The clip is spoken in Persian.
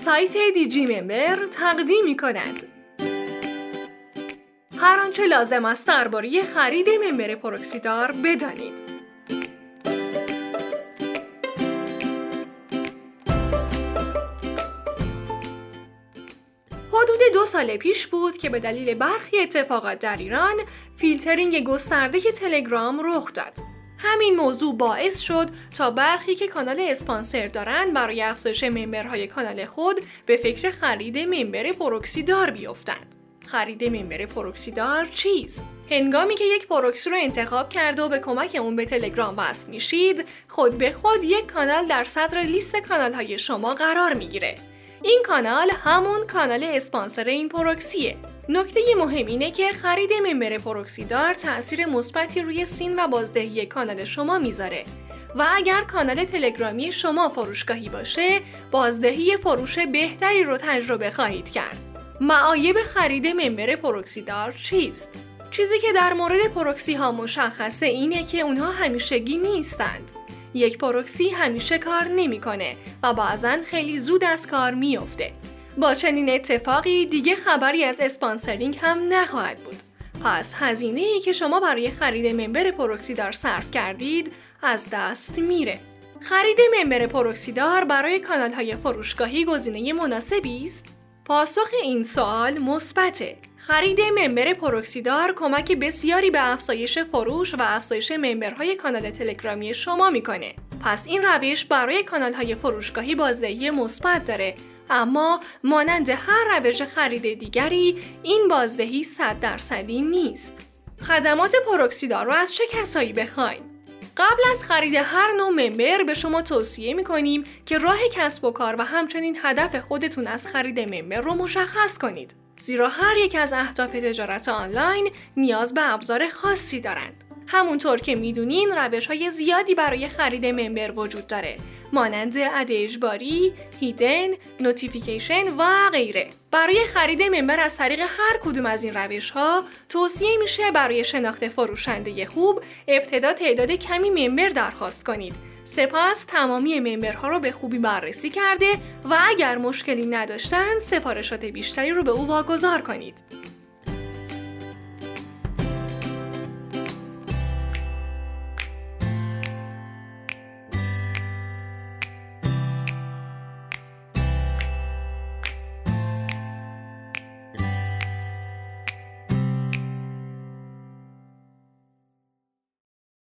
سایت دیجی ممبر تقدیم می‌کند. هر آنچه لازم است درباره خرید ممبر پروکسیدار بدانید. حدود 2 سال پیش بود که به دلیل برخی اتفاقات در ایران فیلترینگ گسترده تلگرام رخ داد. همین موضوع باعث شد تا برخی که کانال اسپانسر دارند برای افزایش ممبرهای کانال خود به فکر خرید ممبر پروکسیدار بیفتند. خرید ممبر پروکسیدار چیست؟ هنگامی که یک پروکسی رو انتخاب کرده و به کمک اون به تلگرام وصل میشید، خود به خود یک کانال در صدر لیست کانال‌های شما قرار میگیره. این کانال همون کانال اسپانسر این پروکسیه. نکته مهم اینه که خرید ممبر پروکسیدار تأثیر مثبتی روی سین و بازدهی کانال شما میذاره و اگر کانال تلگرامی شما فروشگاهی باشه، بازدهی فروش بهتری رو تجربه خواهید کرد. معایب خرید ممبر پروکسیدار چیست؟ چیزی که در مورد پروکسی ها مشخصه اینه که اونها همیشگی نیستند. یک پروکسی همیشه کار نمیکنه و بعضاً خیلی زود از کار میفته. با چنین اتفاقی دیگه خبری از اسپانسرینگ هم نخواهد بود. پس هزینه‌ای که شما برای خرید ممبر پروکسیدار صرف کردید از دست میره. خرید ممبر پروکسیدار برای کانال‌های فروشگاهی گزینه مناسبی است؟ پاسخ این سوال مثبته. خرید ممبر پروکسیدار کمک بسیاری به افزایش فروش و افزایش ممبرهای کانال تلگرامی شما میکنه. پس این روش برای کانال‌های فروشگاهی بازدهی مثبت داره، اما مانند هر روش خرید دیگری این بازدهی 100% نیست. خدمات پروکسیدار رو از چه کسایی بخوایم؟ قبل از خرید هر نوع ممبر به شما توصیه میکنیم که راه کسب و کار و همچنین هدف خودتون از خرید ممبر رو مشخص کنید. زیرا هر یک از اهداف تجارت آنلاین نیاز به ابزار خاصی دارند. همونطور که میدونین روش‌های زیادی برای خرید ممبر وجود داره، مانند اد اجباری، هیدن، نوتیفیکیشن و غیره. برای خرید ممبر از طریق هر کدوم از این روش‌ها توصیه میشه برای شناخت فروشنده خوب ابتدا تعداد کمی ممبر درخواست کنید. سپس تمامی ممبرها رو به خوبی بررسی کرده و اگر مشکلی نداشتن سفارشات بیشتری رو به او واگذار کنید.